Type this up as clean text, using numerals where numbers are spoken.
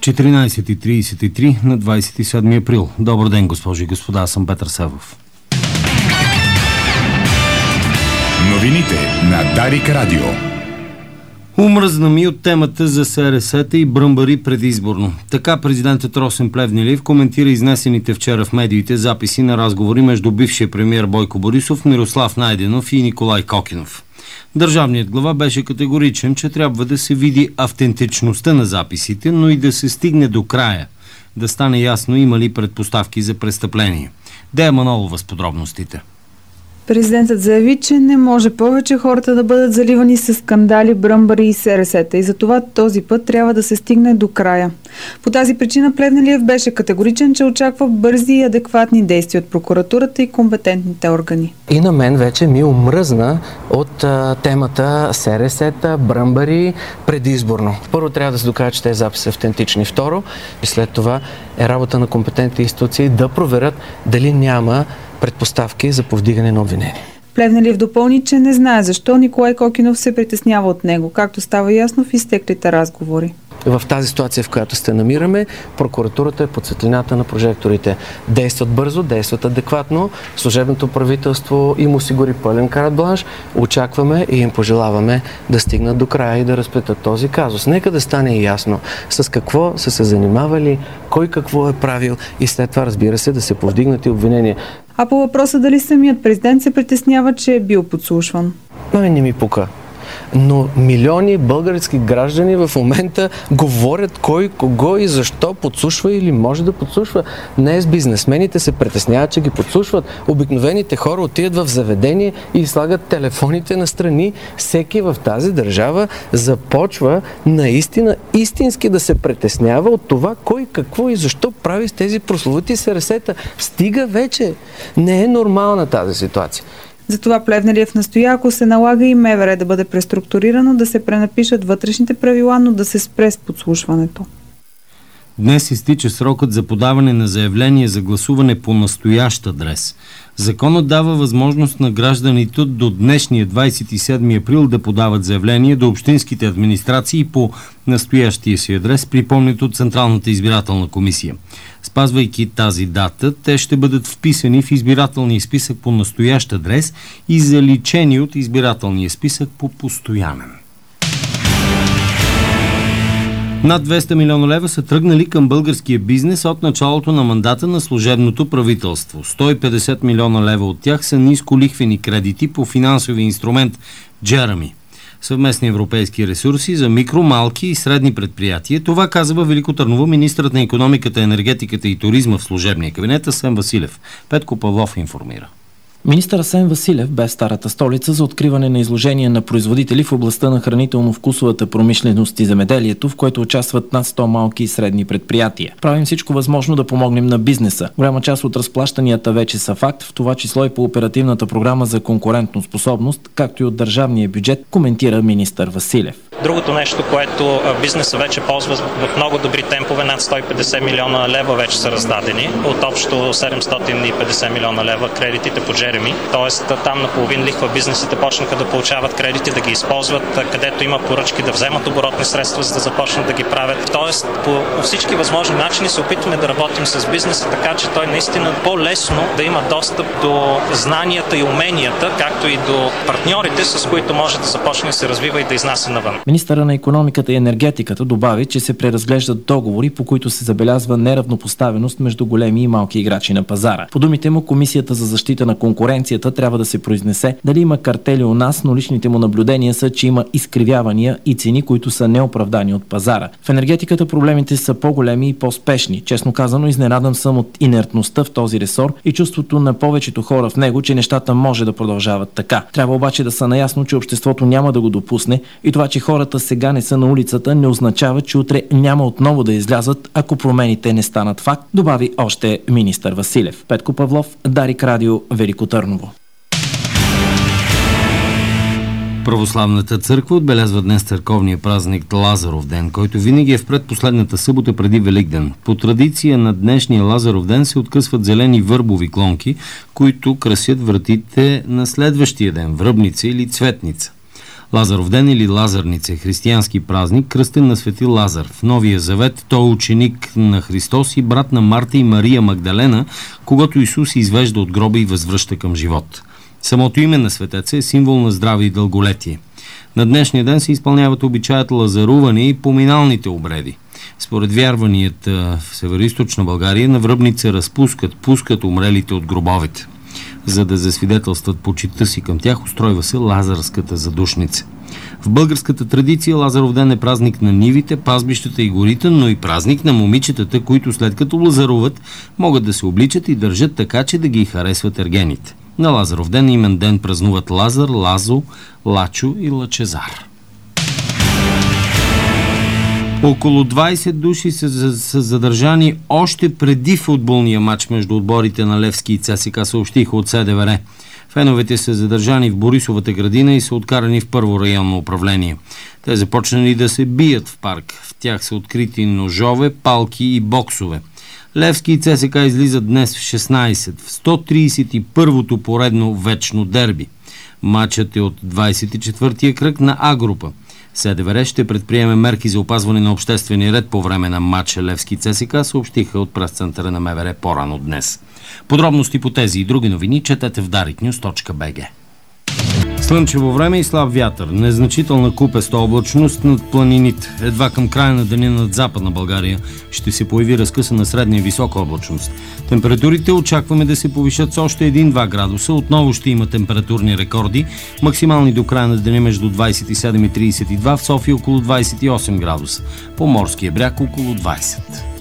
14:33 на 27 април. Добър ден, госпожи и господа, аз съм Петър Савов. Новините на Дарик Радио. Умръзна ми от темата за СРС-та и бръмбари предизборно. Така президентът Росен Плевнелиев коментира изнесените вчера в медиите записи на разговори между бившия премиер Бойко Борисов, Мирослав Найденов и Николай Кокинов. Държавният глава беше категоричен, че трябва да се види автентичността на записите, но и да се стигне до края, да стане ясно има ли предпоставки за престъпление. Дея Манолова с подробностите. Президентът заяви, че не може повече хората да бъдат заливани с скандали, бръмбари и СРС-та и затова този път трябва да се стигне до края. По тази причина Плевнелиев беше категоричен, че очаква бързи и адекватни действия от прокуратурата и компетентните органи. И на мен вече ми омръзна от темата СРС-та, бръмбари предизборно. Първо трябва да се докаже, че тези записи са автентични. Второ, и след това е работа на компетентните институции да проверят дали няма предпоставки за повдигане на обвинение. Плевнелиев допълни, че не знае защо Николай Кокинов се притеснява от него, както става ясно в изтеклите разговори. В тази ситуация, в която се намираме, прокуратурата е под светлината на прожекторите. Действат бързо, действат адекватно. Служебното правителство им осигури пълен карт бланш. Очакваме и им пожелаваме да стигнат до края и да разплетат този казус. Нека да стане ясно с какво са се занимавали, кой какво е правил и след това, разбира се, да се повдигнат и обвинения. А по въпроса дали самият президент се притеснява, че е бил подслушван? Не ми пука. Но милиони български граждани в момента говорят кой, кого и защо подслушва или може да подслушва. Днес бизнесмените се притесняват, че ги подслушват. Обикновените хора отидат в заведение и слагат телефоните настрани. Всеки в тази държава започва наистина истински да се притеснява от това кой, какво и защо прави с тези прословути СРС-та. Стига вече! Не е нормална тази ситуация. Затова Плевнелиев настоя, ако се налага и МВР да бъде преструктурирано, да се пренапишат вътрешните правила, но да се спре с подслушването. Днес изтича срокът за подаване на заявление за гласуване по настоящ адрес. Законът дава възможност на гражданите до днешния 27 април да подават заявление до общинските администрации по настоящия си адрес, припомнят от Централната избирателна комисия. Спазвайки тази дата, те ще бъдат вписани в избирателния списък по настоящ адрес и заличени от избирателния списък по постоянен. Над 200 милиона лева са тръгнали към българския бизнес от началото на мандата на служебното правителство. 150 милиона лева от тях са нисколихвени кредити по финансови инструмент Джереми. Съвместни европейски ресурси за микро, малки и средни предприятия. Това каза във Велико Търново министърът на икономиката, енергетиката и туризма в служебния кабинет Асен Василев. Петко Павлов информира. Министър Асен Василев бе в Старата столица за откриване на изложение на производители в областта на хранително-вкусовата промишленост и земеделието, в което участват над 100 малки и средни предприятия. Правим всичко възможно да помогнем на бизнеса. Голяма част от разплащанията вече са факт, в това число и по оперативната програма за конкурентоспособност, както и от държавния бюджет, коментира министър Василев. Другото нещо, което бизнеса вече ползва в много добри темпове, над 150 милиона лева вече са раздадени. От общо 750 милиона лева кредитите по Джереми. Тоест там на половин лихва бизнесите почнаха да получават кредити, да ги използват, където има поръчки да вземат оборотни средства, за да започнат да ги правят. Тоест по всички възможни начини се опитваме да работим с бизнеса, така че той наистина по-лесно да има достъп до знанията и уменията, както и до партньорите, с които може да започне да се развива и да изнася навън. Министъра на икономиката и енергетиката добави, че се преразглеждат договори, по които се забелязва неравнопоставеност между големи и малки играчи на пазара. По думите му, Комисията за защита на конкуренцията трябва да се произнесе дали има картели у нас, но личните му наблюдения са, че има изкривявания и цени, които са неоправдани от пазара. В енергетиката проблемите са по-големи и по-спешни. Честно казано, изненадан съм от инертността в този ресор и чувството на повечето хора в него, че нещата може да продължават така. Трябва обаче да са наясно, че обществото няма да го допусне и това, че хората сега не са на улицата, не означава, че утре няма отново да излязат, ако промените не станат факт, добави още министър Василев. Петко Павлов, Дарик Радио, Велико Търново. Православната църква отбелязва днес църковния празник Лазаров ден, който винаги е в предпоследната събота преди Великден. По традиция на днешния Лазаров ден се откъсват зелени върбови клонки, които красят вратите на следващия ден – Връбница или Цветница. Лазаров ден или Лазарница е християнски празник, кръстен на свети Лазар. В Новия завет той е ученик на Христос и брат на Марта и Мария Магдалена, когато Исус извежда от гроба и възвръща към живот. Самото име на светеца е символ на здраве и дълголетие. На днешния ден се изпълняват обичаят лазаруване и поминалните обреди. Според вярванията в североизточна България на Връбница пускат умрелите от гробовете. За да засвидетелстват почитта си към тях, устройва се лазарската задушница. В българската традиция Лазаров ден е празник на нивите, пазбищата и горите, но и празник на момичетата, които след като лазаруват, могат да се обличат и държат така, че да ги харесват ергените. На Лазаров ден имен ден празнуват Лазар, Лазо, Лачо и Лачезар. Около 20 души са задържани още преди футболния матч между отборите на Левски и ЦСКА, съобщиха от СДВР. Феновете са задържани в Борисовата градина и са откарани в първо районно управление. Те започнали да се бият в парк. В тях са открити ножове, палки и боксове. Левски и ЦСКА излизат днес в 16, в 131-то поредно вечно дерби. Матчът е от 24-тия кръг на А група. СДВР ще предприеме мерки за опазване на обществения ред по време на матча Левски ЦСКА, съобщиха от пресцентъра на МВР по-рано днес. Подробности по тези и други новини четете в dariknews.bg. Слънчево време и слаб вятър. Незначителна купеста облачност над планините. Едва към края на деня над Западна България ще се появи разкъсана средна и висока облачност. Температурите очакваме да се повишат с още 1-2 градуса. Отново ще има температурни рекорди. Максимални до края на деня между 27 и 32, в София около 28 градуса. По морския бряг около 20.